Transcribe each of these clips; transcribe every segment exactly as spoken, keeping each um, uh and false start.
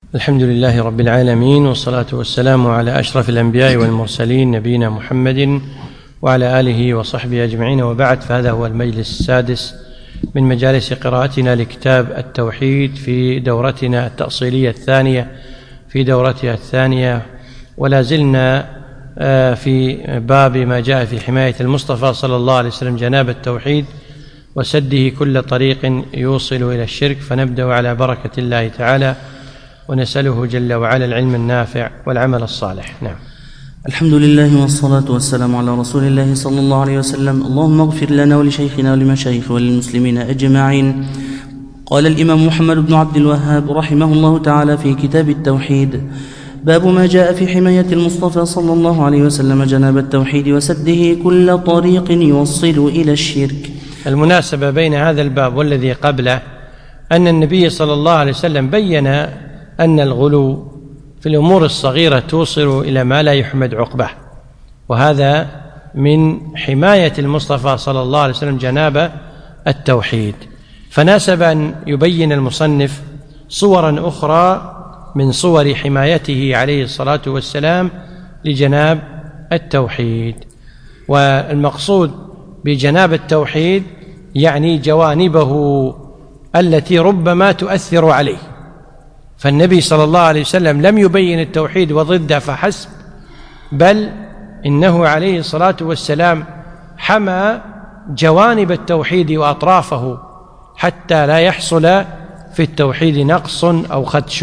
الحمد لله رب العالمين، والصلاة والسلام على أشرف الأنبياء والمرسلين نبينا محمد وعلى آله وصحبه أجمعين، وبعد، فهذا هو المجلس السادس من مجالس قراءتنا لكتاب التوحيد في دورتنا التأصيلية الثانية في دورتها الثانية، ولا زلنا في باب ما جاء في حماية المصطفى صلى الله عليه وسلم جناب التوحيد وسده كل طريق يوصل إلى الشرك. فنبدأ على بركة الله تعالى ونسأله جل وعلا العلم النافع والعمل الصالح. نعم. الحمد لله والصلاة والسلام على رسول الله صلى الله عليه وسلم. اللهم اغفر لنا ولشيخنا ولمشايخ وللمسلمين أجمعين. قال الإمام محمد بن عبد الوهاب رحمه الله تعالى في كتاب التوحيد: باب ما جاء في حماية المصطفى صلى الله عليه وسلم جناب التوحيد وسده كل طريق يوصل إلى الشرك. المناسبة بين هذا الباب والذي قبله أن النبي صلى الله عليه وسلم بيّن أن الغلو في الأمور الصغيرة توصل إلى ما لا يحمد عقبه، وهذا من حماية المصطفى صلى الله عليه وسلم جناب التوحيد. فناسب أن يبين المصنف صورا أخرى من صور حمايته عليه الصلاة والسلام لجناب التوحيد. والمقصود بجناب التوحيد يعني جوانبه التي ربما تؤثر عليه، فالنبي صلى الله عليه وسلم لم يبين التوحيد وضده فحسب، بل إنه عليه الصلاة والسلام حمى جوانب التوحيد وأطرافه حتى لا يحصل في التوحيد نقص أو خدش.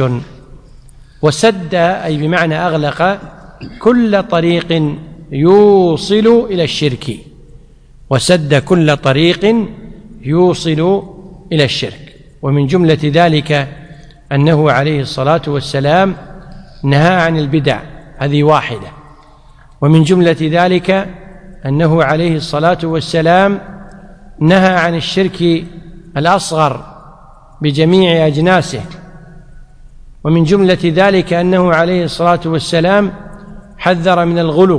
وسد أي بمعنى أغلق كل طريق يوصل إلى الشرك، وسد كل طريق يوصل إلى الشرك. ومن جملة ذلك أنه عليه الصلاة والسلام نهى عن البدع، هذه واحدة. ومن جملة ذلك أنه عليه الصلاة والسلام نهى عن الشرك الأصغر بجميع أجناسه. ومن جملة ذلك أنه عليه الصلاة والسلام حذر من الغلو،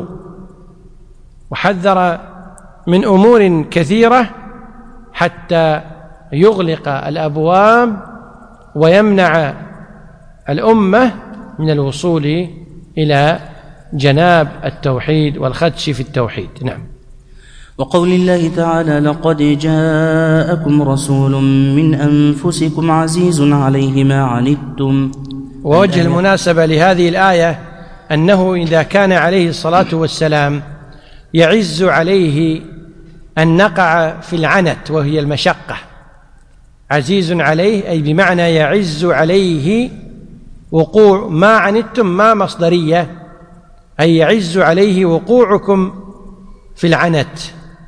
وحذر من أمور كثيرة حتى يغلق الأبواب ويمنع الأمة من الوصول إلى جناب التوحيد والخدش في التوحيد. نعم. وقول الله تعالى: لقد جاءكم رسول من أنفسكم عزيز عليه ما عنتم. ووجه المناسبة لهذه الآية أنه إذا كان عليه الصلاة والسلام يعز عليه أن نقع في العنت وهي المشقة، عزيز عليه أي بمعنى يعز عليه وقوع ما عنتم، ما مصدرية، أي يعز عليه وقوعكم في العنت.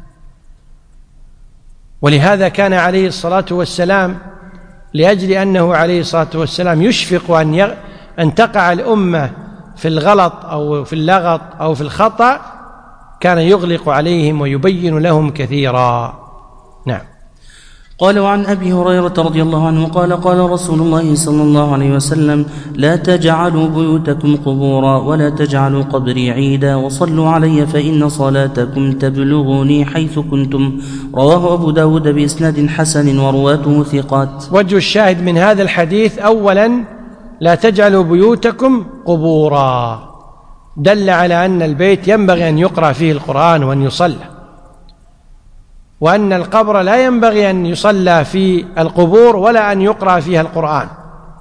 ولهذا كان عليه الصلاة والسلام لأجل أنه عليه الصلاة والسلام يشفق أن, يغ... أن تقع الأمة في الغلط أو في اللغط أو في الخطأ، كان يغلق عليهم ويبين لهم كثيرا. نعم. قال: وعن أبي هريرة رضي الله عنه قال: قال رسول الله صلى الله عليه وسلم: لا تجعلوا بيوتكم قبورا ولا تجعلوا قبري عيدا وصلوا علي فإن صلاتكم تبلغني حيث كنتم. رواه أبو داود بإسناد حسن ورواته ثقات. وجه الشاهد من هذا الحديث: أولا، لا تجعلوا بيوتكم قبورا، دل على أن البيت ينبغي أن يقرأ فيه القرآن وأن يصلى، وأن القبر لا ينبغي أن يصلى في القبور ولا أن يقرأ فيها القرآن.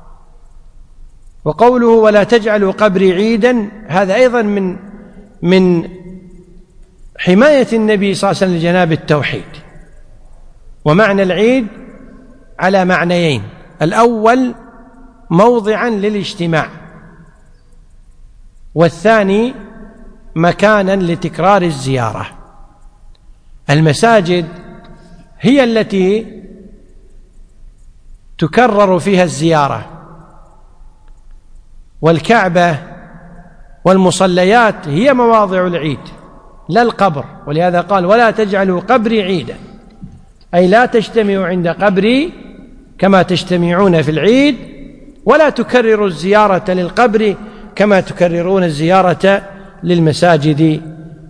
وقوله ولا تجعلوا قبري عيدا، هذا أيضا من من حماية النبي صلى الله عليه وسلم لجناب التوحيد. ومعنى العيد على معنيين: الأول موضعا للاجتماع، والثاني مكانا لتكرار الزيارة. المساجد هي التي تكرر فيها الزيارة، والكعبة والمصليات هي مواضع العيد لا القبر. ولهذا قال: ولا تجعلوا قبري عيدا، أي لا تجتمعوا عند قبري كما تجتمعون في العيد، ولا تكرروا الزيارة للقبر كما تكررون الزيارة للمساجد.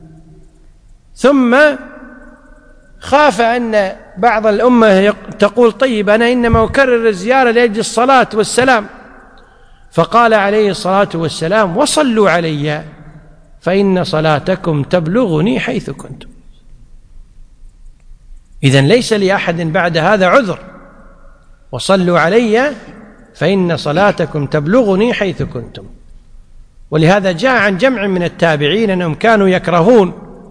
ثم خاف أن بعض الأمة تقول: طيب أنا إنما أكرر الزيارة لأجل الصلاة والسلام، فقال عليه الصلاة والسلام: وصلوا علي فإن صلاتكم تبلغني حيث كنتم. إذن ليس لأحد بعد هذا عذر، وصلوا علي فإن صلاتكم تبلغني حيث كنتم. ولهذا جاء عن جمع من التابعين أنهم كانوا يكرهون،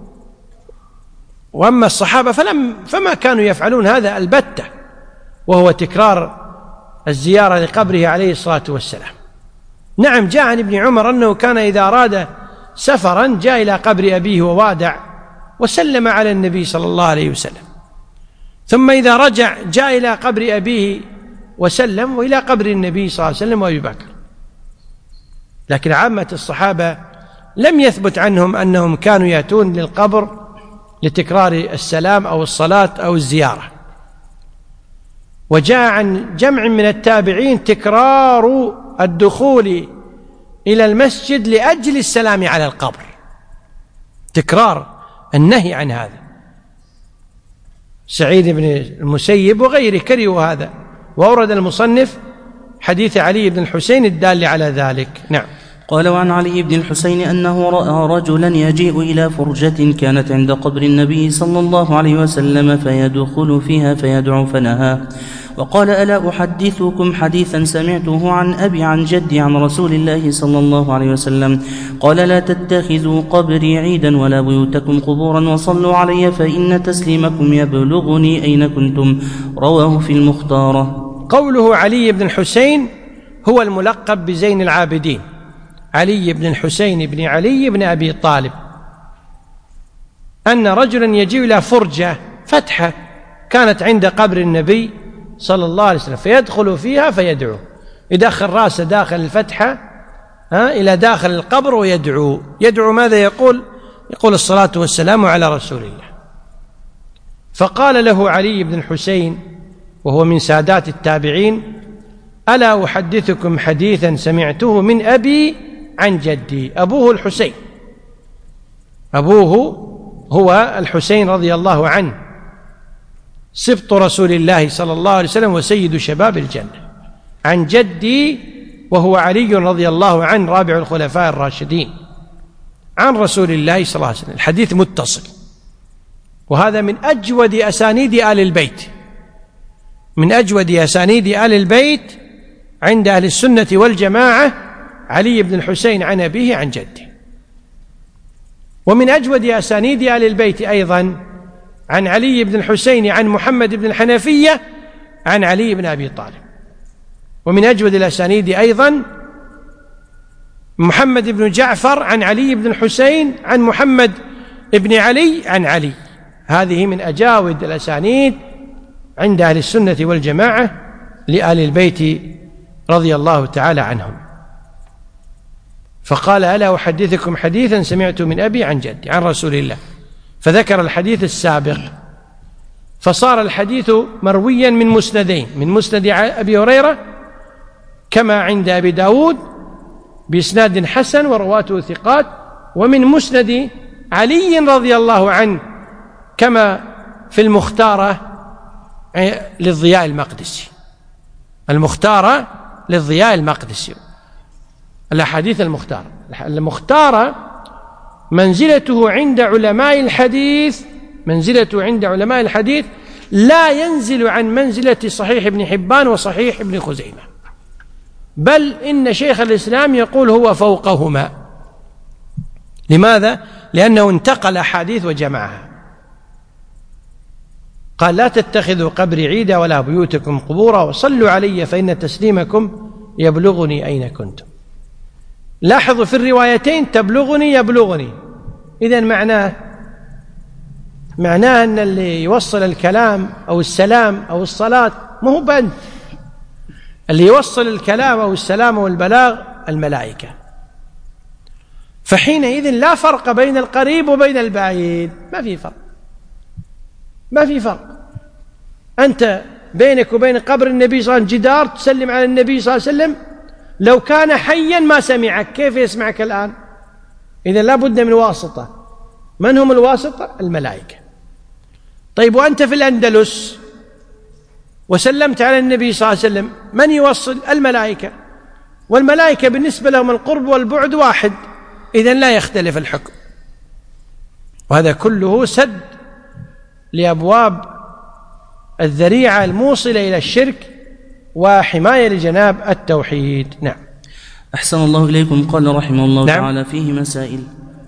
وأما الصحابة فلم فما كانوا يفعلون هذا البتة، وهو تكرار الزيارة لقبره عليه الصلاة والسلام. نعم، جاء عن ابن عمر أنه كان إذا أراد سفرا جاء إلى قبر أبيه ووادع وسلم على النبي صلى الله عليه وسلم، ثم إذا رجع جاء إلى قبر أبيه وسلم، وإلى قبر النبي صلى الله عليه وسلم وأبي بكر. لكن عامة الصحابة لم يثبت عنهم أنهم كانوا يأتون للقبر لتكرار السلام أو الصلاة أو الزيارة. وجاء عن جمع من التابعين تكرار الدخول إلى المسجد لأجل السلام على القبر، تكرار النهي عن هذا. سعيد بن المسيب وغيره كرهوا هذا، وأورد المصنف حديث علي بن الحسين الدال على ذلك. نعم. قال: وعن علي بن الحسين أنه رأى رجلا يجيء إلى فرجة كانت عند قبر النبي صلى الله عليه وسلم فيدخل فيها فيدعو فنهى، وقال: ألا أحدثكم حديثا سمعته عن أبي عن جدي عن رسول الله صلى الله عليه وسلم قال: لا تتخذوا قبري عيدا ولا بيوتكم قبورا وصلوا علي فإن تسليمكم يبلغني أين كنتم. رواه في المختارة. قوله علي بن الحسين هو الملقب بزين العابدين، علي بن الحسين بن علي بن أبي طالب، أن رجلا يجيء إلى فرجة فتحة كانت عند قبر النبي صلى الله عليه وسلم فيدخل فيها فيدعو، يدخل رأسه داخل الفتحة ها إلى داخل القبر ويدعو. يدعو ماذا يقول؟ يقول الصلاة والسلام على رسول الله. فقال له علي بن الحسين وهو من سادات التابعين: ألا أحدثكم حديثا سمعته من أبي عن جدي. أبوه الحسين، أبوه هو الحسين رضي الله عنه، سبط رسول الله صلى الله عليه وسلم وسيد شباب الجنة، عن جدي وهو علي رضي الله عنه رابع الخلفاء الراشدين، عن رسول الله صلى الله عليه وسلم. الحديث متصل، وهذا من أجود أسانيد آل البيت، من أجود أسانيد آل البيت عند أهل السنة والجماعة علي بن الحسين عن أبيه عن جده. ومن أجود أسانيد آل البيت أيضا عن علي بن الحسين عن محمد بن الحنفية عن علي بن أبي طالب. ومن أجود الأسانيد أيضا محمد بن جعفر عن علي بن الحسين عن محمد بن علي عن علي. هذه من أجاود الأسانيد عند أهل السنة والجماعة لآل البيت رضي الله تعالى عنهم. فقال: ألا أحدثكم حديثا سمعت من أبي عن جدي عن رسول الله، فذكر الحديث السابق، فصار الحديث مرويا من مسندين، من مسند أبي هريرة كما عند أبي داود بإسناد حسن ورواته ثقات، ومن مسند علي رضي الله عنه كما في المختارة للضياء المقدسي، المختارة للضياء المقدسي، الأحاديث المختارة. المختارة منزلته عند علماء الحديث، منزلته عند علماء الحديث لا ينزل عن منزلة صحيح ابن حبان وصحيح ابن خزيمة، بل إن شيخ الإسلام يقول هو فوقهما. لماذا؟ لأنه انتقل أحاديث وجمعها. قال: لا تتخذوا قبري عيدا ولا بيوتكم قبورا وصلوا علي فإن تسليمكم يبلغني أين كنتم. لاحظوا في الروايتين تبلغني يبلغني، إذن معناه معناه أن اللي يوصل الكلام أو السلام أو الصلاة ما هو بنت، اللي يوصل الكلام أو السلام أو البلاغ الملائكة. فحينئذ لا فرق بين القريب وبين البعيد، ما في فرق، ما في فرق. أنت بينك وبين قبر النبي صلى الله عليه وسلم جدار تسلم على النبي صلى الله عليه وسلم، لو كان حيا ما سمعك، كيف يسمعك الآن؟ إذا لا بد من واسطة. من هم الواسطة؟ الملائكة. طيب وأنت في الأندلس وسلمت على النبي صلى الله عليه وسلم، من يوصل؟ الملائكة. والملائكة بالنسبة لهم القرب والبعد واحد، إذن لا يختلف الحكم. وهذا كله سد لأبواب الذريعة الموصلة إلى الشرك وحماية لجناب التوحيد. نعم. أحسن الله إليكم. قال رحمه الله نعم. تعالى فيه مسائل.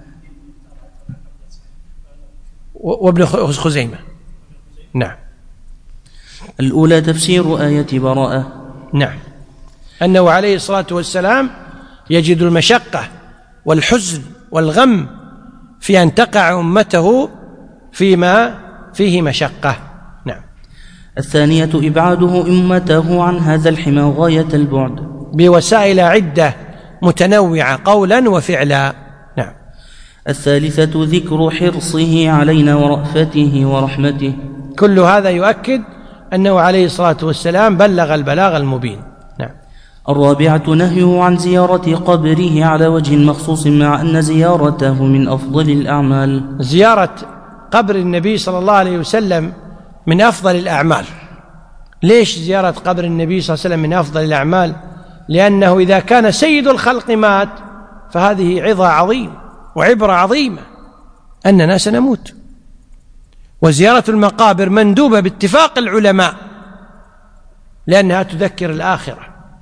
وابن خزيمة. نعم. الأولى تفسير آية براءة. نعم، أنه عليه الصلاة والسلام يجد المشقة والحزن والغم في أن تقع أمته فيما فيه مشقة. نعم. الثانية إبعاده أمته عن هذا الحمى غاية البعد بوسائل عدة متنوعة قولا وفعلا. نعم. الثالثة ذكر حرصه علينا ورأفته ورحمته. كل هذا يؤكد أنه عليه الصلاة والسلام بلغ البلاغ المبين. نعم. الرابعة نهيه عن زيارة قبره على وجه مخصوص، مع أن زيارته من أفضل الأعمال. زيارة قبر النبي صلى الله عليه وسلم من أفضل الأعمال. ليش زيارة قبر النبي صلى الله عليه وسلم من أفضل الأعمال؟ لأنه إذا كان سيد الخلق مات فهذه عظة عظيم وعبرة عظيمة أننا سنموت. وزيارة المقابر مندوبة باتفاق العلماء لأنها تذكر الآخرة.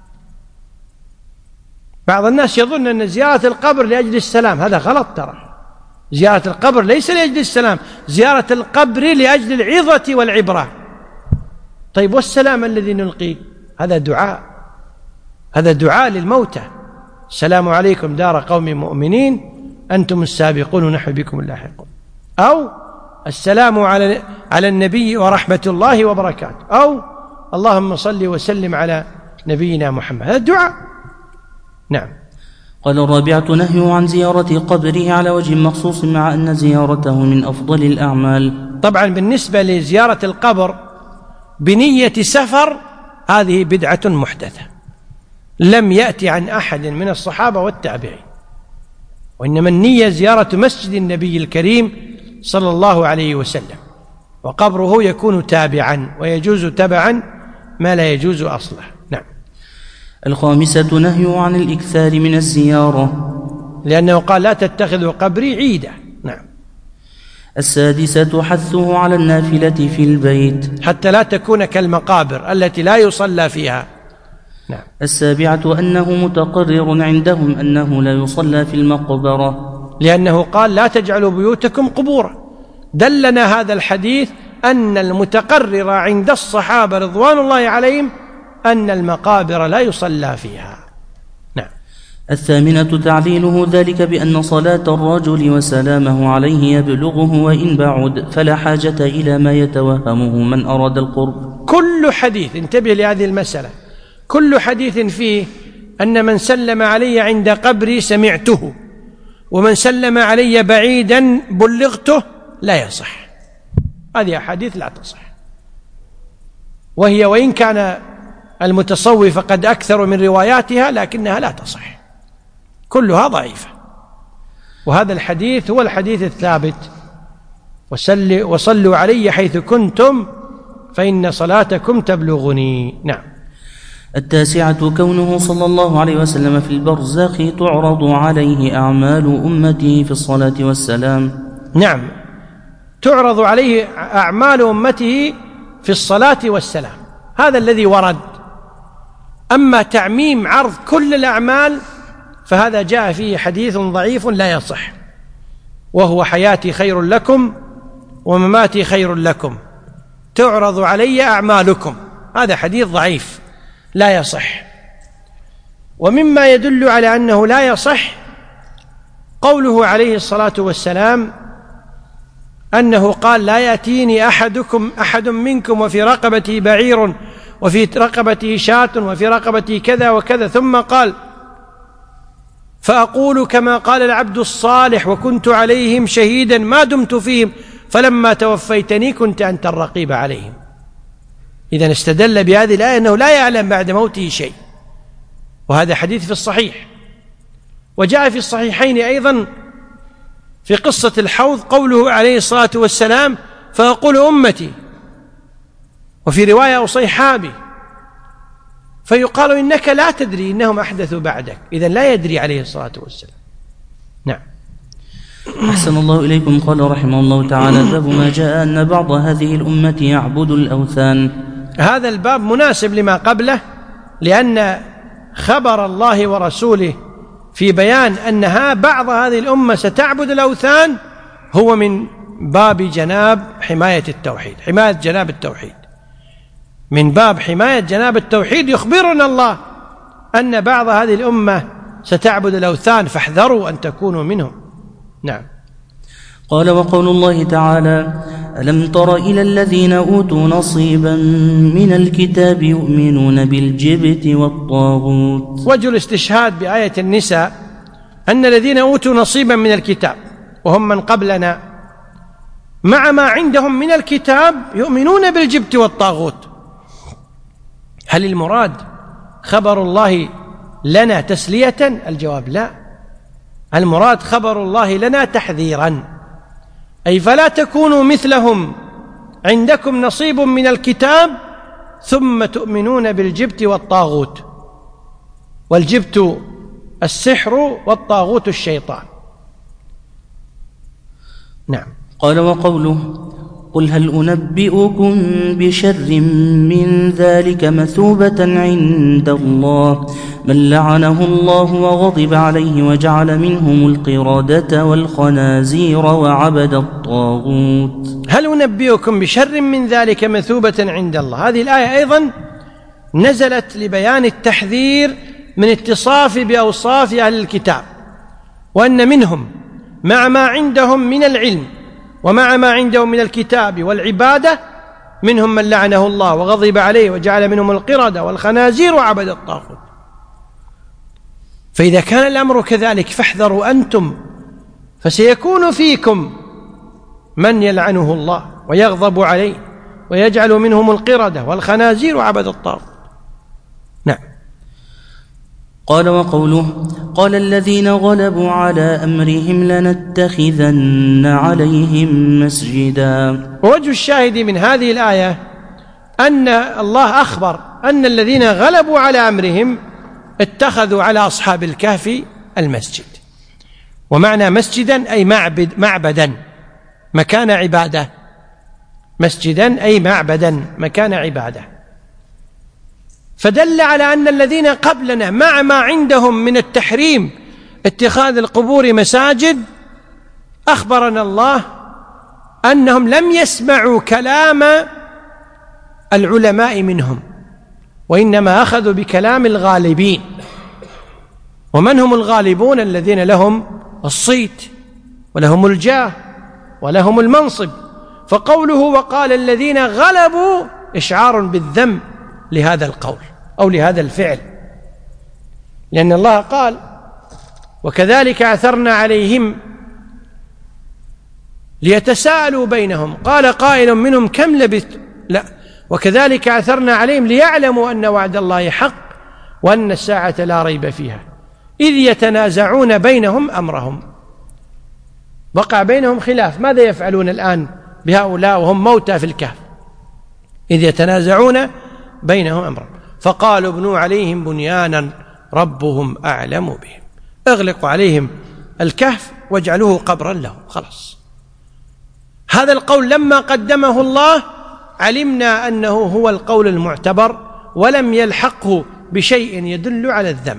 بعض الناس يظن أن زيارة القبر لأجل السلام، هذا غلط. ترى زيارة القبر ليس لأجل السلام، زيارة القبر لأجل العظة والعبرة. طيب والسلام الذي نلقيه؟ هذا دعاء، هذا دعاء للموتى. السلام عليكم دار قوم مؤمنين أنتم السابقون ونحن بكم اللاحقون، أو السلام على على النبي ورحمة الله وبركاته، أو اللهم صل وسلم على نبينا محمد. هذا دعاء. نعم. قال الرابعة نهيه عن زيارة قبره على وجه مخصوص، مع أن زيارته من أفضل الأعمال. طبعا بالنسبة لزيارة القبر بنية سفر هذه بدعة محدثة لم يأتي عن أحد من الصحابة والتابعين، وإنما النية زيارة مسجد النبي الكريم صلى الله عليه وسلم، وقبره يكون تابعا ويجوز تبعا ما لا يجوز أصله. نعم. الخامسة نهيه عن الإكثار من الزيارة، لأنه قال لا تتخذوا قبري عيدا. نعم. السادسة حثه على النافلة في البيت حتى لا تكون كالمقابر التي لا يصلى فيها. نعم. السابعة أنه متقرر عندهم أنه لا يصلى في المقبرة، لأنه قال لا تجعلوا بيوتكم قبورا. دلنا هذا الحديث أن المتقرر عند الصحابة رضوان الله عليهم أن المقابر لا يصلى فيها. نعم. الثامنة تعليله ذلك بأن صلاة الرجل وسلامه عليه يبلغه وإن بعد، فلا حاجة إلى ما يتوهمه من أراد القرب. كل حديث، انتبه لهذه المسألة، كل حديث فيه أن من سلم علي عند قبري سمعته، ومن سلم علي بعيدا بلغته، لا يصح. هذه أحاديث لا تصح، وهي وإن كان المتصوف قد أكثر من رواياتها لكنها لا تصح، كلها ضعيفة. وهذا الحديث هو الحديث الثابت: وصلوا علي حيث كنتم فإن صلاتكم تبلغني. نعم. التاسعة كونه صلى الله عليه وسلم في البرزخ تعرض عليه أعمال أمته في الصلاة والسلام. نعم، تعرض عليه أعمال أمته في الصلاة والسلام، هذا الذي ورد. أما تعميم عرض كل الأعمال فهذا جاء فيه حديث ضعيف لا يصح، وهو حياتي خير لكم ومماتي خير لكم تعرض علي أعمالكم، هذا حديث ضعيف لا يصح. ومما يدل على أنه لا يصح قوله عليه الصلاة والسلام أنه قال: لا يأتيني أحدكم أحد منكم وفي رقبته بعير وفي رقبته شاة وفي رقبته كذا وكذا، ثم قال: فأقول كما قال العبد الصالح وكنت عليهم شهيدا ما دمت فيهم فلما توفيتني كنت أنت الرقيب عليهم. إذن استدل بهذه الآية أنه لا يعلم بعد موته شيء، وهذا حديث في الصحيح. وجاء في الصحيحين أيضا في قصة الحوض قوله عليه الصلاة والسلام: فأقول أمتي، وفي رواية أصيحابي، فيقال إنك لا تدري إنهم أحدثوا بعدك، إذن لا يدري عليه الصلاة والسلام. نعم. أحسن الله إليكم. قال رحمه الله تعالى: باب ما جاء أن بعض هذه الأمة يعبد الأوثان. هذا الباب مناسب لما قبله، لأن خبر الله ورسوله في بيان أنها بعض هذه الأمة ستعبد الأوثان هو من باب جناب حماية التوحيد، حماية جناب التوحيد، من باب حماية جناب التوحيد. يخبرنا الله أن بعض هذه الأمة ستعبد الأوثان فاحذروا أن تكونوا منهم. نعم. قال: وقول الله تعالى: ألم تر إلى الذين أوتوا نصيبا من الكتاب يؤمنون بالجبت والطاغوت. وجه الاستشهاد بآية النساء أن الذين أوتوا نصيبا من الكتاب وهم من قبلنا مع ما عندهم من الكتاب يؤمنون بالجبت والطاغوت. هل المراد خبر الله لنا تسلية؟ الجواب لا، المراد خبر الله لنا تحذيرا، أي فلا تكونوا مثلهم، عندكم نصيب من الكتاب ثم تؤمنون بالجبت والطاغوت، والجبت السحر والطاغوت الشيطان. نعم. قال: وقوله: قل هل أنبئكم بشر من ذلك مثوبة عند الله من لعنه الله وغضب عليه وجعل منهم القردة والخنازير وعبد الطاغوت. هل أنبئكم بشر من ذلك مثوبة عند الله. هذه الآية أيضا نزلت لبيان التحذير من اتصاف بأوصاف أهل الكتاب، وأن منهم مع ما عندهم من العلم ومع ما عندهم من الكتاب والعبادة منهم من لعنه الله وغضب عليه وجعل منهم القردة والخنازير وعبد الطاغوت. فإذا كان الأمر كذلك فاحذروا أنتم، فسيكون فيكم من يلعنه الله ويغضب عليه ويجعل منهم القردة والخنازير وعبد الطاغوت. نعم. قال: وقوله: قال الذين غلبوا على أمرهم لنتخذن عليهم مسجدا. ووجه الشاهد من هذه الآية أن الله أخبر أن الذين غلبوا على أمرهم اتخذوا على أصحاب الكهف المسجد، ومعنى مسجدا أي معبد معبدا مكان عبادة، مسجدا أي معبدا مكان عبادة. فدل على أن الذين قبلنا مع ما عندهم من التحريم اتخاذ القبور مساجد، أخبرنا الله أنهم لم يسمعوا كلام العلماء منهم، وإنما أخذوا بكلام الغالبين. ومن هم الغالبون؟ الذين لهم الصيت ولهم الجاه ولهم المنصب. فقوله وقال الذين غلبوا إشعار بالذم لهذا القول أو لهذا الفعل، لأن الله قال وكذلك أثرنا عليهم ليتساءلوا بينهم قال قائل منهم كم لبثت، لا، وكذلك أثرنا عليهم ليعلموا أن وعد الله حق وأن الساعة لا ريب فيها إذ يتنازعون بينهم أمرهم. وقع بينهم خلاف، ماذا يفعلون الآن بهؤلاء وهم موتى في الكهف؟ إذ يتنازعون بينهم أمرهم فقالوا ابنوا عليهم بنيانا ربهم أعلم بهم، اغلقوا عليهم الكهف واجعلوه قبرا لهم. خلاص، هذا القول لما قدمه الله علمنا أنه هو القول المعتبر ولم يلحقه بشيء يدل على الذم.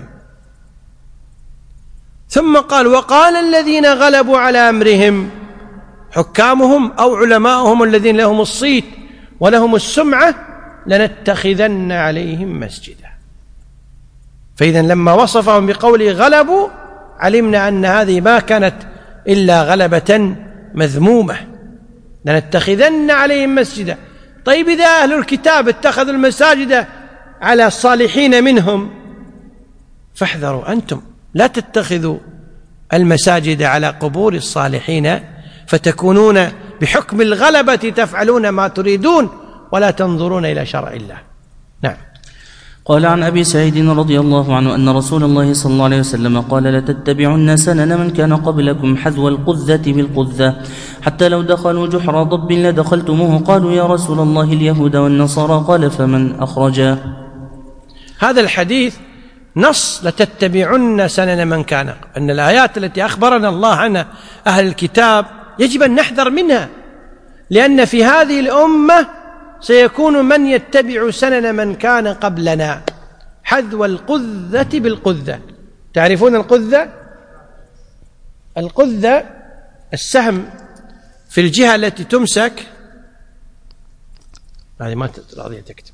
ثم قال وقال الذين غلبوا على أمرهم، حكامهم أو علماؤهم الذين لهم الصيت ولهم السمعة، لنتخذن عليهم مسجدا. فإذا لما وصفهم بقوله غلبوا علمنا أن هذه ما كانت إلا غلبة مذمومة، لنتخذن عليهم مسجدا. طيب إذا أهل الكتاب اتخذوا المساجد على الصالحين منهم فاحذروا أنتم، لا تتخذوا المساجد على قبور الصالحين فتكونون بحكم الغلبة تفعلون ما تريدون ولا تنظرون إلى شرع الله. نعم. قال عن أبي سعيد رضي الله عنه أن رسول الله صلى الله عليه وسلم قال لتتبعن سنن من كان قبلكم حذو القذة بالقذة حتى لو دخلوا جحر ضب لدخلتموه. قالوا يا رسول الله اليهود والنصارى، قال فمن أخرجا؟ هذا الحديث نص لتتبعن سنن من كان، أن الآيات التي أخبرنا الله عنها أهل الكتاب يجب أن نحذر منها، لأن في هذه الأمة سيكون من يتبع سنن من كان قبلنا، حذو القذة بالقذة. تعرفون القذة؟ القذة السهم في الجهة التي تمسك، هذه ما راضية تكتب،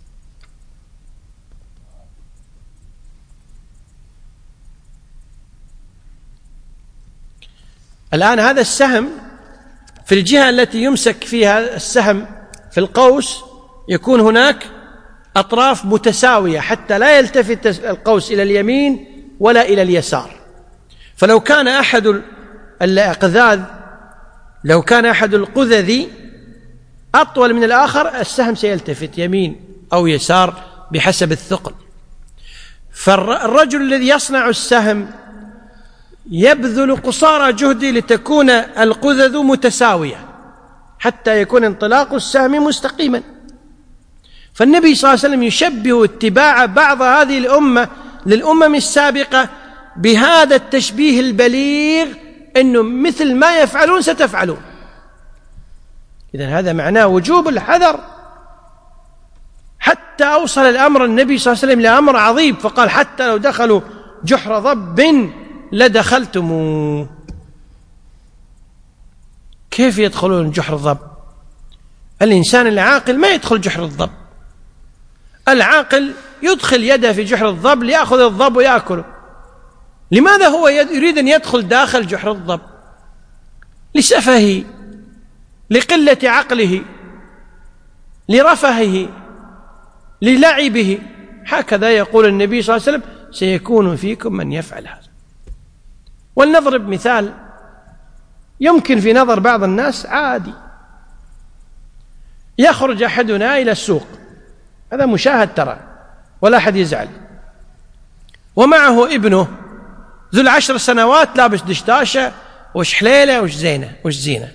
الآن هذا السهم في الجهة التي يمسك فيها السهم في القوس يكون هناك أطراف متساوية حتى لا يلتفت القوس إلى اليمين ولا إلى اليسار. فلو كان أحد الأقذاذ لو كان أحد القذذ أطول من الآخر السهم سيلتفت يمين أو يسار بحسب الثقل. فالرجل الذي يصنع السهم يبذل قصارى جهده لتكون القذذ متساوية حتى يكون انطلاق السهم مستقيما. فالنبي صلى الله عليه وسلم يشبه اتباع بعض هذه الأمة للأمم السابقة بهذا التشبيه البليغ، أنه مثل ما يفعلون ستفعلون. إذن هذا معناه وجوب الحذر، حتى أوصل الأمر النبي صلى الله عليه وسلم لأمر عظيم، فقال حتى لو دخلوا جحر ضب لدخلتموه. كيف يدخلون جحر الضب؟ الإنسان العاقل ما يدخل جحر الضب. العاقل يدخل يده في جحر الضب ليأخذ الضب ويأكله. لماذا هو يريد أن يدخل داخل جحر الضب؟ لسفهه، لقلة عقله، لرفهه، للعبه. هكذا يقول النبي صلى الله عليه وسلم سيكون فيكم من يفعل هذا. ولنضرب مثال يمكن في نظر بعض الناس عادي. يخرج أحدنا إلى السوق، هذا مشاهد ترى ولا أحد يزعل، ومعه ابنه ذو العشر سنوات لابس دشتاشة وش حليلة وش زينة وش زينة،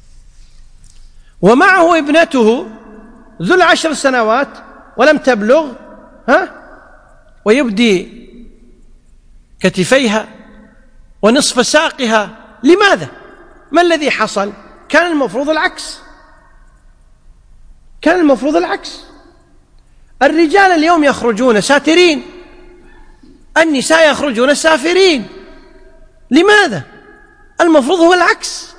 ومعه ابنته ذو العشر سنوات ولم تبلغ ها ويبدي كتفيها ونصف ساقها. لماذا؟ ما الذي حصل؟ كان المفروض العكس، كان المفروض العكس. الرجال اليوم يخرجون ساترين، النساء يخرجون سافرين. لماذا؟ المفروض هو العكس.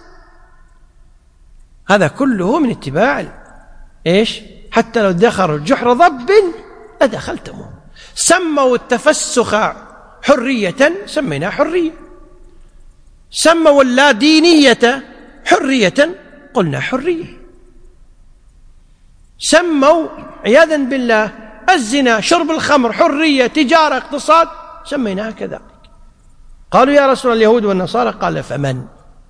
هذا كله من اتباع إيش؟ حتى لو دخلوا جحر ضب لدخلتموه. سموا التفسخ حرية سميناه حرية، سموا اللادينية حرية قلنا حرية، سموا عياذا بالله الزنا شرب الخمر حرية تجارة اقتصاد سميناها كذلك. قالوا يا رسول اليهود والنصارى، قال فمن؟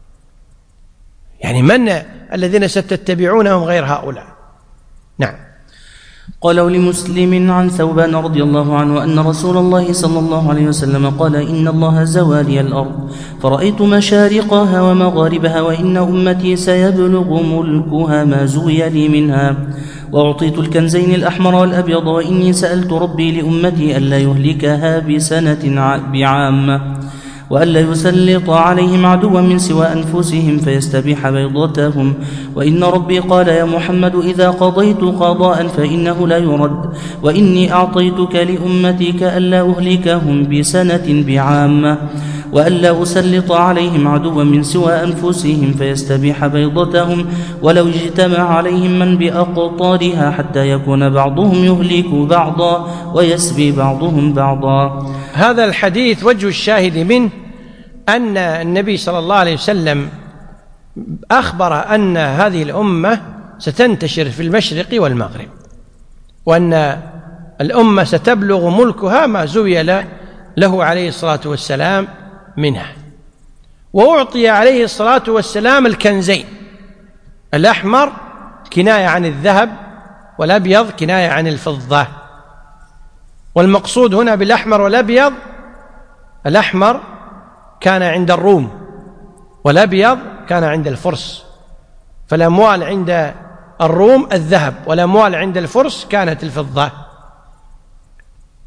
يعني من الذين ستتبعونهم غير هؤلاء؟ نعم. قالوا لمسلم عن ثوبان رضي الله عنه أن رسول الله صلى الله عليه وسلم قال إن الله زوى لي الأرض فرأيت مشارقها ومغاربها وإن أمتي سيبلغ ملكها ما زوي لي منها، وأعطيت الكنزين الأحمر والأبيض، وإني سألت ربي لأمتي ألا يهلكها بسنة بعامة، وألا يسلط عليهم عدوا من سوى أنفسهم فيستبيح بيضتهم، وإن ربي قال يا محمد إذا قضيت قضاء فإنه لا يرد، وإني أعطيتك لأمتك ألا أهلكهم بسنة بعامة، وألا أسلط عليهم عدوا من سوى أنفسهم فيستبيح بيضتهم، ولو اجتمع عليهم من بأقطارها حتى يكون بعضهم يهلك بعضا ويسبي بعضهم بعضا. هذا الحديث وجه الشاهد منه أن النبي صلى الله عليه وسلم أخبر أن هذه الأمة ستنتشر في المشرق والمغرب، وأن الأمة ستبلغ ملكها ما زوي له عليه الصلاة والسلام منها. وأعطي عليه الصلاة والسلام الكنزين، الأحمر كناية عن الذهب والأبيض كناية عن الفضة. والمقصود هنا بالأحمر والأبيض، الأحمر كان عند الروم والأبيض كان عند الفرس، فالأموال عند الروم الذهب والأموال عند الفرس كانت الفضة.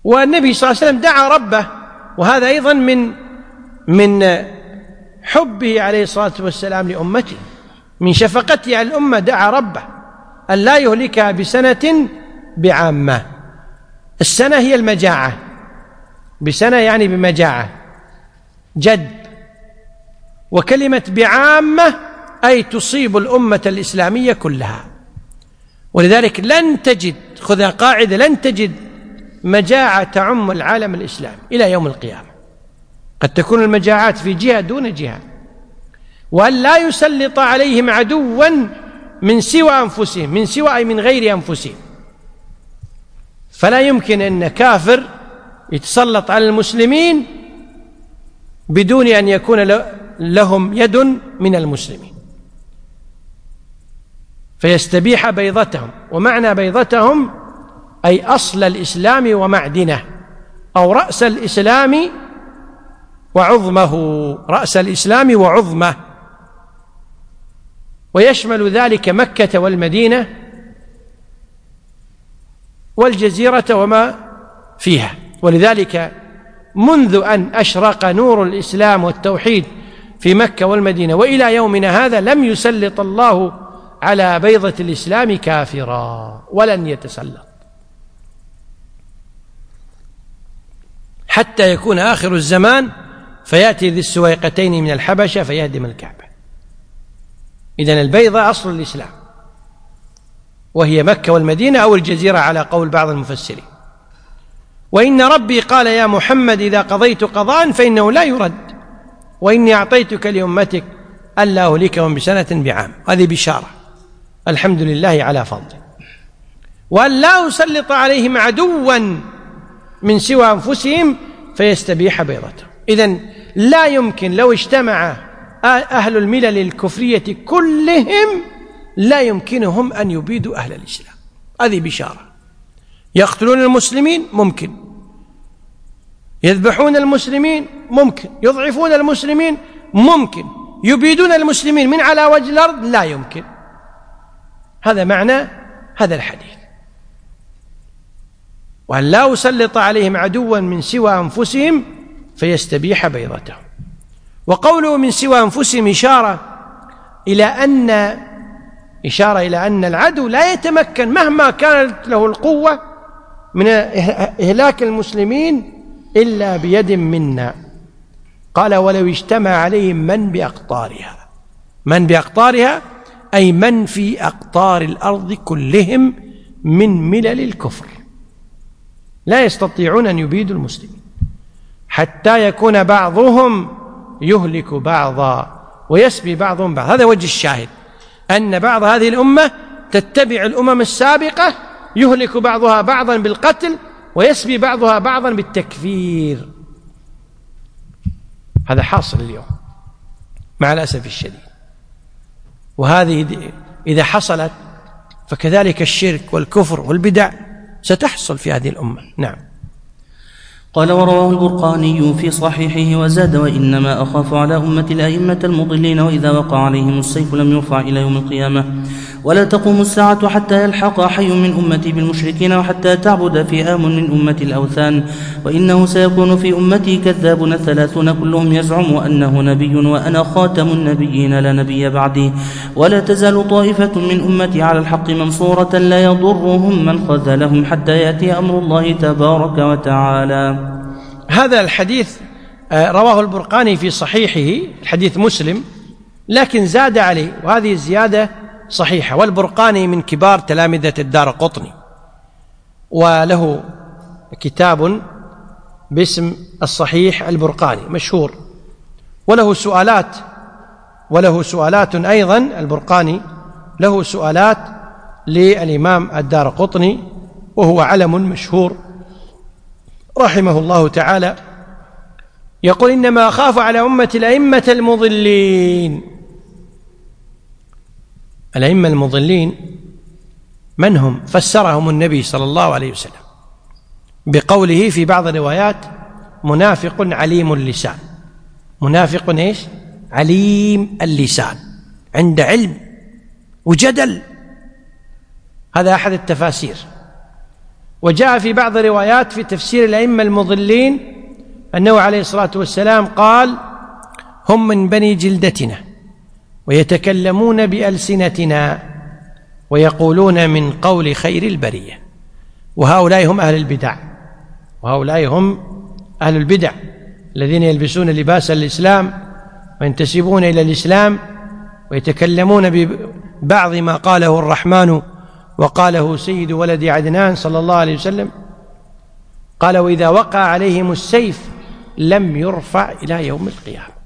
والنبي صلى الله عليه وسلم دعا ربه، وهذا أيضا من من حبه عليه الصلاة والسلام لأمته، من شفقته على الأمة دعا ربه أن لا يهلكها بسنة بعامة. السنة هي المجاعة، بسنة يعني بمجاعة جد، وكلمة بعامة أي تصيب الأمة الإسلامية كلها. ولذلك لن تجد، خذها قاعدة، لن تجد مجاعة تعم العالم الإسلامي إلى يوم القيامة. قد تكون المجاعات في جهة دون جهة. وأن لا يسلط عليهم عدوا من سوى أنفسهم، من سوى أي من غير أنفسهم. فلا يمكن أن كافر يتسلط على المسلمين بدون أن يكون لهم يد من المسلمين فيستبيح بيضتهم. ومعنى بيضتهم أي أصل الإسلام ومعدنه، أو رأس الإسلام وعظمه، رأس الإسلام وعظمه، ويشمل ذلك مكة والمدينة والجزيرة وما فيها. ولذلك منذ أن أشرق نور الإسلام والتوحيد في مكة والمدينة وإلى يومنا هذا لم يسلط الله على بيضة الإسلام كافرا، ولن يتسلط حتى يكون آخر الزمان فيأتي ذي السويقتين من الحبشة فيهدم الكعبة. إذن البيضة أصل الإسلام، وهي مكة والمدينة أو الجزيرة على قول بعض المفسرين. وإن ربي قال يا محمد إذا قضيت قضاء فإنه لا يرد، وإني أعطيتك لأمتك ألا أهلكهم بسنة بعام. هذه بشارة، الحمد لله على فضله. وأن لا أسلط عليهم عدوا من سوى أنفسهم فيستبيح بيضتهم. إذن لا يمكن لو اجتمع أهل الملل الكفرية كلهم لا يمكنهم أن يبيدوا أهل الإسلام. هذه بشارة. يقتلون المسلمين ممكن، يذبحون المسلمين ممكن، يضعفون المسلمين ممكن، يبيدون المسلمين من على وجه الأرض لا يمكن. هذا معنى هذا الحديث. وأن لا أسلط عليهم عدوا من سوى أنفسهم فيستبيح بيضتهم. وقوله من سوى أنفسهم إشارة إلى أن إشارة إلى أن العدو لا يتمكن مهما كانت له القوة من إهلاك المسلمين إلا بيد منا. قال ولو اجتمع عليهم من بأقطارها. من بأقطارها أي من في أقطار الأرض كلهم من ملل الكفر لا يستطيعون أن يبيدوا المسلمين حتى يكون بعضهم يهلك بعضا ويسبي بعضهم بعض. هذا وجه الشاهد، أن بعض هذه الأمة تتبع الأمم السابقة، يهلك بعضها بعضا بالقتل ويسبي بعضها بعضا بالتكفير. هذا حاصل اليوم مع الأسف الشديد. وهذه إذا حصلت فكذلك الشرك والكفر والبدع ستحصل في هذه الأمة. نعم. قال ورواه البرقاني في صحيحه وزاد وإنما أخاف على أمة الأئمة المضلين وإذا وقع عليهم السيف لم يرفع إلى يوم القيامة ولا تقوم الساعة حتى يلحق حي من أمتي بالمشركين وحتى تعبد فئام من أمة الأوثان وإنه سيكون في أمتي كذابون ثلاثون كلهم يزعم أنه نبي وأنا خاتم النبيين لا نبي بعدي ولا تزال طائفة من أمتي على الحق منصورة لا يضرهم من خذلهم حتى يأتي أمر الله تبارك وتعالى. هذا الحديث رواه البرقاني في صحيحه، الحديث مسلم، لكن زاد عليه، وهذه الزيادة صحيحة. والبرقاني من كبار تلامذة الدارقطني، وله كتاب باسم الصحيح البرقاني مشهور، وله سؤالات وله سؤالات أيضا. البرقاني له سؤالات للإمام الدارقطني وهو علم مشهور رحمه الله تعالى. يقول إنما أخاف على أمة الأئمة المضلين. الأئمة المضلين من هم؟ فسرهم النبي صلى الله عليه وسلم بقوله في بعض الروايات منافق عليم اللسان. منافق إيش؟ عليم اللسان، عند علم وجدل. هذا أحد التفاسير. وجاء في بعض الروايات في تفسير الأئمة المضلين أنه عليه الصلاة والسلام قال: هم من بني جلدتنا ويتكلمون بألسنتنا ويقولون من قول خير البرية. وهؤلاء هم أهل البدع، وهؤلاء هم أهل البدع الذين يلبسون لباس الإسلام وينتسبون إلى الإسلام ويتكلمون ببعض ما قاله الرحمن وقاله سيد ولد عدنان صلى الله عليه وسلم، قال: وإذا وقع عليهم السيف لم يرفع إلى يوم القيامة.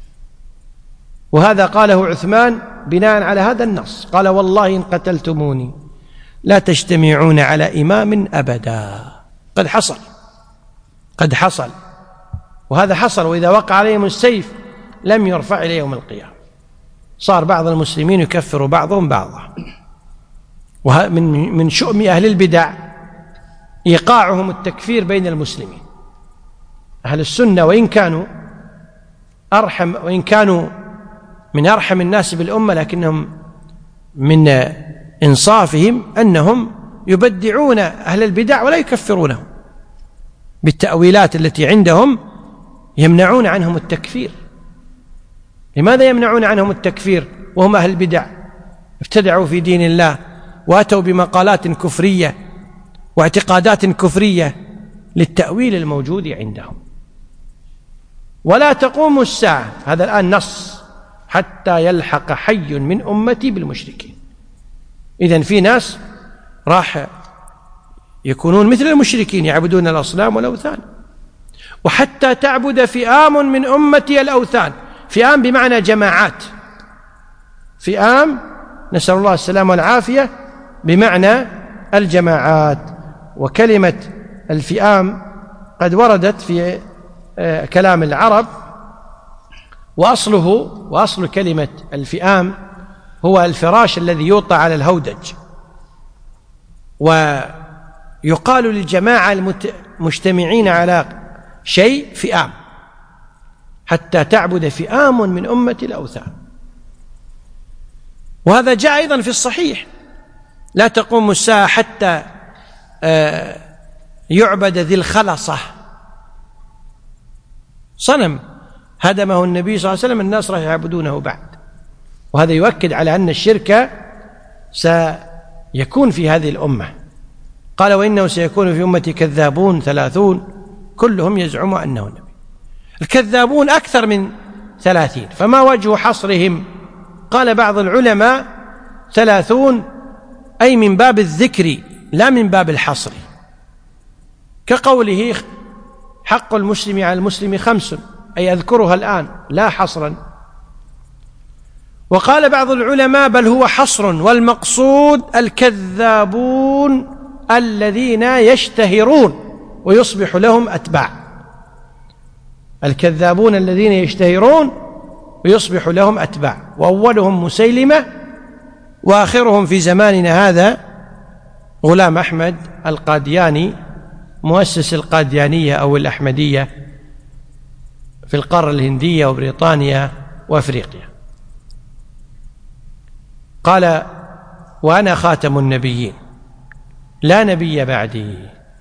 وهذا قاله عثمان بناء على هذا النص، قال: والله إن قتلتموني لا تجتمعون على إمام أبدا. قد حصل قد حصل وهذا حصل، وإذا وقع عليهم السيف لم يرفع إلى يوم القيامة. صار بعض المسلمين يكفر بعضهم بعضا، ومن من شؤم أهل البدع إيقاعهم التكفير بين المسلمين. أهل السنة وإن كانوا أرحم وإن كانوا من أرحم الناس بالأمة، لكنهم من إنصافهم أنهم يبدعون أهل البدع ولا يكفرونهم بالتأويلات التي عندهم، يمنعون عنهم التكفير. لماذا يمنعون عنهم التكفير وهم أهل البدع؟ ابتدعوا في دين الله وأتوا بمقالات كفرية واعتقادات كفرية للتأويل الموجود عندهم. ولا تقوم الساعة، هذا الآن نص، حتى يلحق حي من أمتي بالمشركين. إذن في ناس راح يكونون مثل المشركين يعبدون الأصنام والأوثان، وحتى تعبد فئام من أمتي الأوثان. فئام بمعنى جماعات، فئام نسأل الله السلامة والعافية بمعنى الجماعات. وكلمة الفئام قد وردت في كلام العرب، وأصله وأصل كلمة الفئام هو الفراش الذي يوطى على الهودج، ويقال للجماعة المجتمعين على شيء فئام، حتى تعبد فئام من أمة الأوثان. وهذا جاء أيضا في الصحيح: لا تقوم الساعة حتى يعبد ذي الخلصة، صنم هدمه النبي صلى الله عليه وسلم، الناس راح يعبدونه بعد. وهذا يؤكد على أن الشرك سيكون في هذه الأمة. قال: وإنه سيكون في أمتي كذابون ثلاثون كلهم يزعم أنه النبي. الكذابون أكثر من ثلاثين، فما وجه حصرهم؟ قال بعض العلماء: ثلاثون أي من باب الذكر لا من باب الحصر، كقوله: حق المسلم على المسلم خمس، أي أذكرها الآن لا حصرا. وقال بعض العلماء: بل هو حصر، والمقصود الكذابون الذين يشتهرون ويصبح لهم أتباع. الكذابون الذين يشتهرون ويصبح لهم أتباع، وأولهم مسيلمة، وآخرهم في زماننا هذا غلام أحمد القادياني، مؤسس القاديانية أو الأحمدية في القارة الهندية وبريطانيا وأفريقيا. قال: وأنا خاتم النبيين لا نبي بعدي،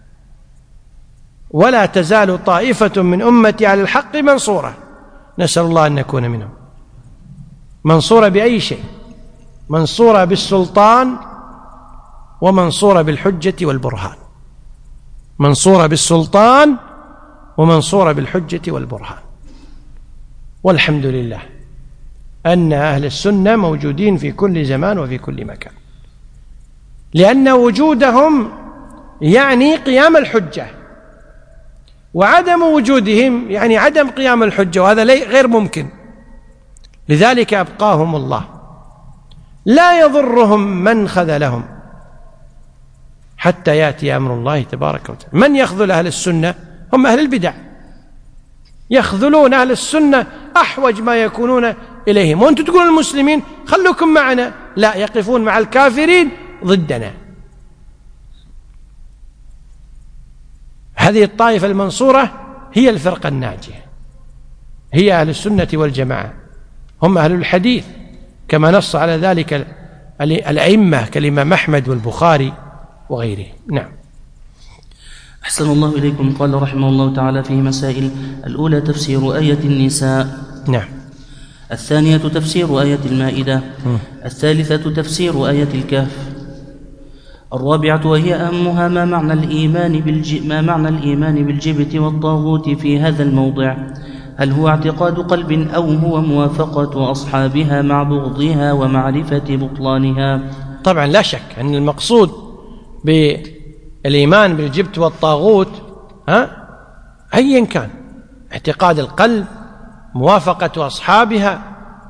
ولا تزال طائفة من أمتي على الحق منصورة. نسأل الله أن نكون منهم. منصورة بأي شيء؟ منصورة بالسلطان، ومنصورة بالحجة والبرهان. منصورة بالسلطان ومنصورة بالحجة والبرهان. والحمد لله أن أهل السنة موجودين في كل زمان وفي كل مكان، لأن وجودهم يعني قيام الحجة، وعدم وجودهم يعني عدم قيام الحجة، وهذا غير ممكن. لذلك أبقاهم الله، لا يضرهم من خذلهم حتى يأتي أمر الله تبارك وتعالى. من يخذل أهل السنة؟ هم أهل البدع، يخذلون أهل السنة أحوج ما يكونون إليهم. وأنتم تقولون المسلمين خلوكم معنا، لا، يقفون مع الكافرين ضدنا. هذه الطائفة المنصورة هي الفرقة الناجية، هي أهل السنة والجماعة، هم أهل الحديث، كما نص على ذلك الأئمة كالإمام أحمد والبخاري وغيره. نعم. أحسن الله إليكم. قال رحمه الله تعالى فيه مسائل: الأولى تفسير آية النساء. نعم. الثانية تفسير آية المائدة. م. الثالثة تفسير آية الكهف. الرابعة وهي أهمها ما معنى الإيمان بالج... ما معنى الإيمان بالجبت والطاغوت في هذا الموضع. هل هو اعتقاد قلب أو هو موافقة أصحابها مع بغضها ومعرفة بطلانها؟ طبعا لا شك أن المقصود بالإيمان بالجبت والطاغوت ها أيا كان اعتقاد القلب، موافقة أصحابها،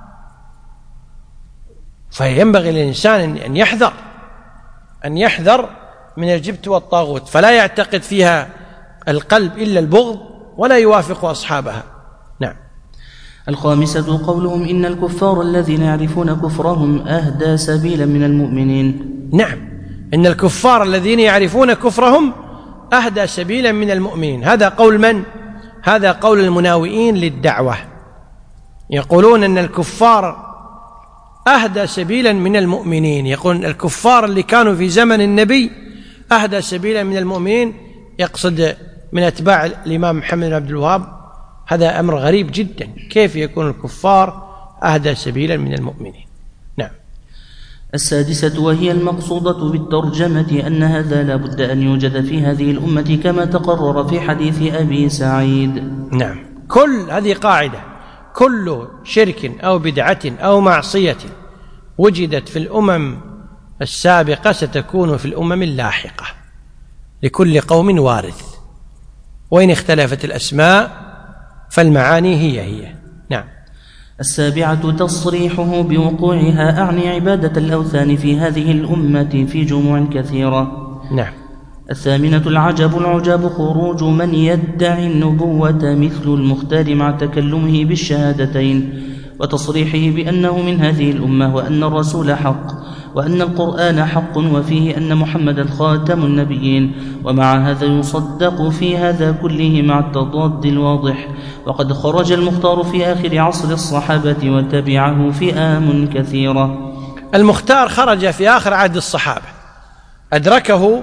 فينبغي للإنسان أن يحذر أن يحذر من الجبت والطاغوت، فلا يعتقد فيها القلب إلا البغض ولا يوافق أصحابها. نعم. الخامسة قولهم إن الكفار الذين يعرفون كفرهم أهدى سبيلا من المؤمنين. نعم، إن الكفار الذين يعرفون كفرهم أهدى سبيلا من المؤمنين. هذا قول من؟ هذا قول المناوئين للدعوة، يقولون أن الكفار أهدى سبيلا من المؤمنين، يقول الكفار اللي كانوا في زمن النبي أهدى سبيلا من المؤمنين، يقصد من أتباع الإمام محمد بن عبد الوهاب. هذا أمر غريب جدا، كيف يكون الكفار أهدى سبيلا من المؤمنين؟ نعم. السادسة وهي المقصودة بالترجمة أن هذا لا بد أن يوجد في هذه الأمة كما تقرر في حديث أبي سعيد. نعم، كل هذه قاعدة، كل شرك أو بدعة أو معصية وجدت في الأمم السابقة ستكون في الأمم اللاحقة، لكل قوم وارث، وإن اختلفت الأسماء فالمعاني هي هي. نعم. السابعة تصريحه بوقوعها أعني عبادة الأوثان في هذه الأمة في جموع كثيرة. نعم. الثامنة العجب العجاب خروج من يدعي النبوة مثل المختار مع تكلمه بالشهادتين وتصريحه بأنه من هذه الأمة وأن الرسول حق وأن القرآن حق وفيه أن محمدا خاتم النبيين، ومع هذا يصدق في هذا كله مع التضاد الواضح. وقد خرج المختار في آخر عصر الصحابة وتبعه فئام كثيرة. المختار خرج في آخر عهد الصحابة، أدركه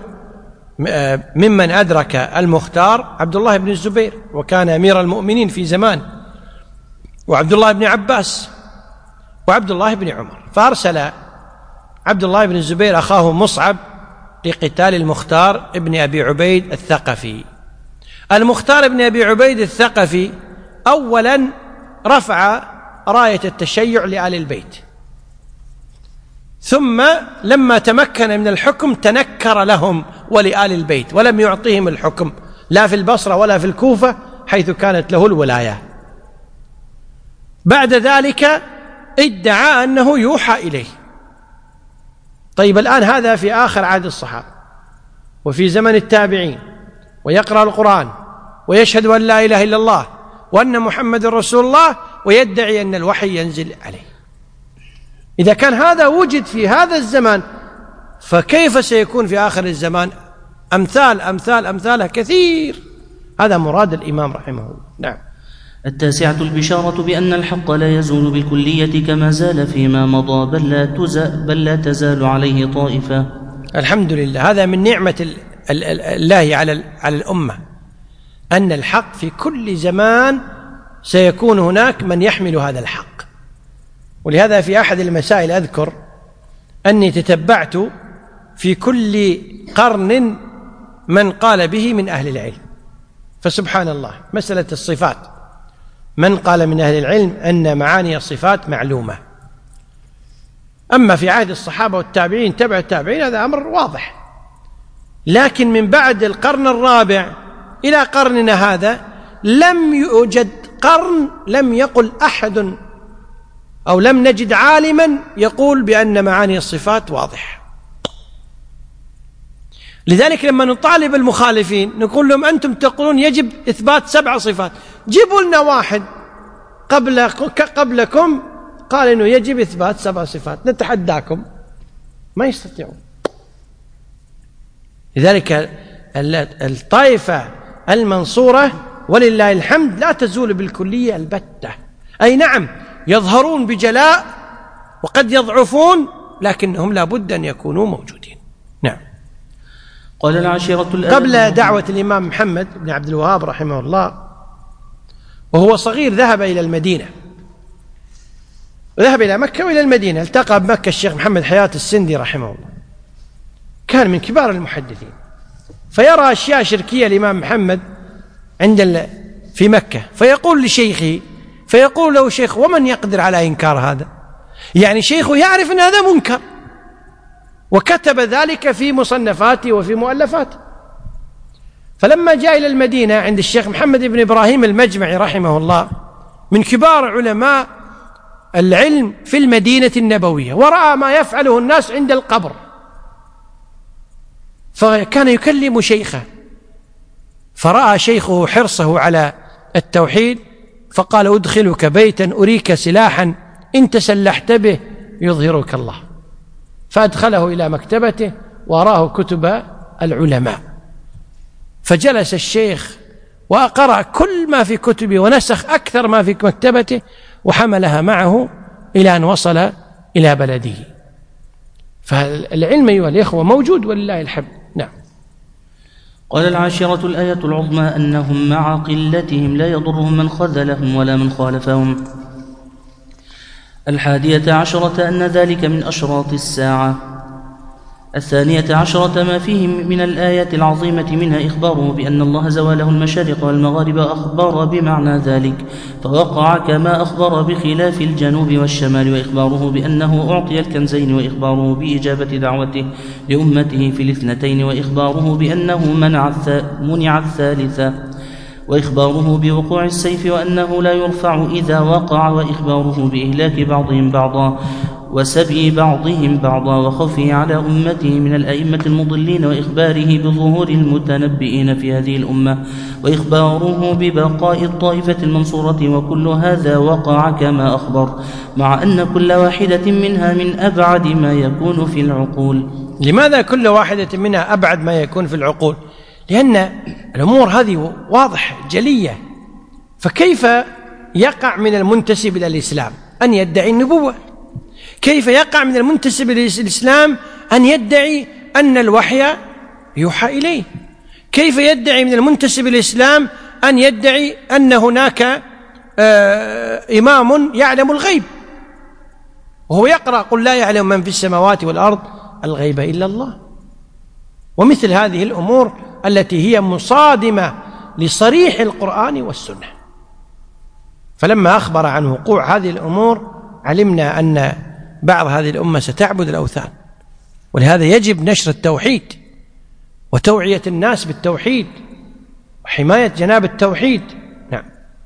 ممن أدرك المختار عبد الله بن الزبير، وكان أمير المؤمنين في زمان، وعبد الله بن عباس، وعبد الله بن عمر، فأرسل عبد الله بن الزبير أخاه مصعب لقتال المختار ابن أبي عبيد الثقفي. المختار ابن أبي عبيد الثقفي أولا رفع راية التشيع لآل البيت، ثم لما تمكن من الحكم تنكر لهم ولآل البيت ولم يعطيهم الحكم لا في البصرة ولا في الكوفة حيث كانت له الولاية. بعد ذلك ادعى أنه يوحى إليه. طيب الآن هذا في آخر عهد الصحابة وفي زمن التابعين، ويقرأ القرآن ويشهد أن لا إله إلا الله وأن محمد رسول الله، ويدعي أن الوحي ينزل عليه. إذا كان هذا وجد في هذا الزمان، فكيف سيكون في آخر الزمان؟ أمثال أمثال أمثالها كثير. هذا مراد الإمام رحمه الله. نعم. التاسعة البشارة بأن الحق لا يزول بالكلية كما زال فيما مضى، بل لا, بل لا تزال عليه طائفة. الحمد لله، هذا من نعمة الله على على الأمة، أن الحق في كل زمان سيكون هناك من يحمل هذا الحق. ولهذا في أحد المسائل أذكر أني تتبعت في كل قرن من قال به من أهل العلم، فسبحان الله، مسألة الصفات من قال من أهل العلم أن معاني الصفات معلومة. أما في عهد الصحابة والتابعين تبع التابعين هذا أمر واضح، لكن من بعد القرن الرابع إلى قرننا هذا لم يوجد قرن لم يقل أحد أو لم نجد عالما يقول بأن معاني الصفات واضحة. لذلك لما نطالب المخالفين نقول لهم أنتم تقولون يجب إثبات سبع صفات، جيبوا لنا واحد قبل قبلكم قال إنه يجب إثبات سبع صفات، نتحداكم. ما يستطيعون. لذلك الطائفة المنصورة ولله الحمد لا تزول بالكلية البتة. أي نعم يظهرون بجلاء وقد يضعفون، لكنهم لا بد أن يكونوا موجودين. نعم. قال العاشرة قبل دعوة الإمام محمد بن عبد الوهاب رحمه الله وهو صغير ذهب إلى المدينة، ذهب إلى مكة وإلى المدينة، التقى بمكة الشيخ محمد حياة السندي رحمه الله، كان من كبار المحدثين، فيرى أشياء شركية الإمام محمد عند في مكة، فيقول لشيخه، فيقول له شيخ: ومن يقدر على إنكار هذا؟ يعني شيخه يعرف أن هذا منكر، وكتب ذلك في مصنفاته وفي مؤلفاته. فلما جاء إلى المدينة عند الشيخ محمد بن إبراهيم المجمعي رحمه الله من كبار علماء العلم في المدينة النبوية، ورأى ما يفعله الناس عند القبر، فكان يكلم شيخه، فرأى شيخه حرصه على التوحيد، فقال: أدخلك بيتا أريك سلاحا إن تسلحت به يظهرك الله. فأدخله إلى مكتبته وراه كتب العلماء، فجلس الشيخ وقرأ كل ما في كتبه ونسخ أكثر ما في مكتبته وحملها معه إلى أن وصل إلى بلده. فالعلم أيها الإخوة موجود ولله الحمد. نعم. قال العاشرة الآية العظمى أنهم مع قلتهم لا يضرهم من خذلهم ولا من خالفهم. الحادية عشرة أن ذلك من أشراط الساعة. الثانية عشرة ما فيه من الآية العظيمة، منها إخباره بأن الله زواله المشارق والمغارب، أخبر بمعنى ذلك فوقع كما أخبر بخلاف الجنوب والشمال، وإخباره بأنه أعطي الكنزين، وإخباره بإجابة دعوته لأمته في الاثنتين، وإخباره بأنه منع منع الثالثة، وإخباره بوقوع السيف وأنه لا يرفع إذا وقع، وإخباره بإهلاك بعضهم بعضا وسبي بعضهم بعضا، وخوفه على أمته من الأئمة المضلين، وإخباره بظهور المتنبئين في هذه الأمة، وإخباره ببقاء الطائفة المنصورة، وكل هذا وقع كما أخبر، مع أن كل واحدة منها من أبعد ما يكون في العقول. لماذا كل واحدة منها أبعد ما يكون في العقول؟ لأن الأمور هذه واضحة جلية، فكيف يقع من المنتسب إلى الإسلام أن يدعي النبوة؟ كيف يقع من المنتسب إلى الإسلام أن يدعي أن الوحي يوحى إليه؟ كيف يدعي من المنتسب إلى الإسلام أن يدعي أن هناك آه إمام يعلم الغيب، وهو يقرأ: قل لا يعلم من في السماوات والأرض الغيب إلا الله؟ ومثل هذه الأمور التي هي مصادمة لصريح القرآن والسنة. فلما أخبر عن وقوع هذه الأمور علمنا أن بعض هذه الأمة ستعبد الأوثان، ولهذا يجب نشر التوحيد وتوعية الناس بالتوحيد وحماية جناب التوحيد. نعم.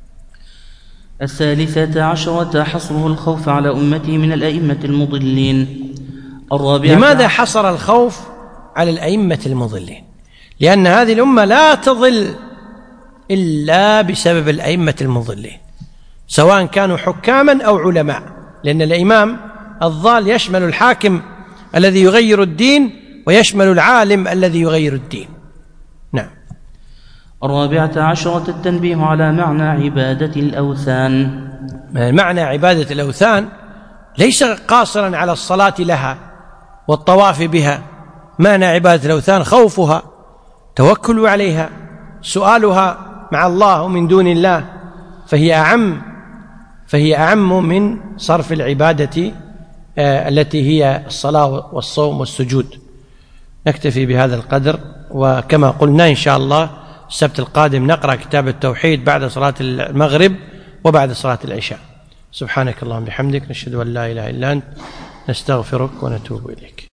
الثالثة عشرة حصره الخوف على أمته من الأئمة المضلين. الرابعة، لماذا حصر الخوف على الأئمة المضلين؟ لأن هذه الأمة لا تضل إلا بسبب الأئمة المضلين، سواء كانوا حكاما أو علماء، لأن الإمام الضال يشمل الحاكم الذي يغير الدين ويشمل العالم الذي يغير الدين. نعم. الرابعة عشرة التنبيه على معنى عبادة الأوثان. معنى عبادة الأوثان ليس قاصرا على الصلاة لها والطواف بها، معنى عبادة الأوثان خوفها، توكل عليها، سؤالها مع الله ومن دون الله، فهي أعم فهي أعم من صرف العبادة آه التي هي الصلاة والصوم والسجود. نكتفي بهذا القدر، وكما قلنا إن شاء الله السبت القادم نقرأ كتاب التوحيد بعد صلاة المغرب وبعد صلاة العشاء. سبحانك اللهم بحمدك، نشهد أن لا إله إلا أنت، نستغفرك ونتوب إليك.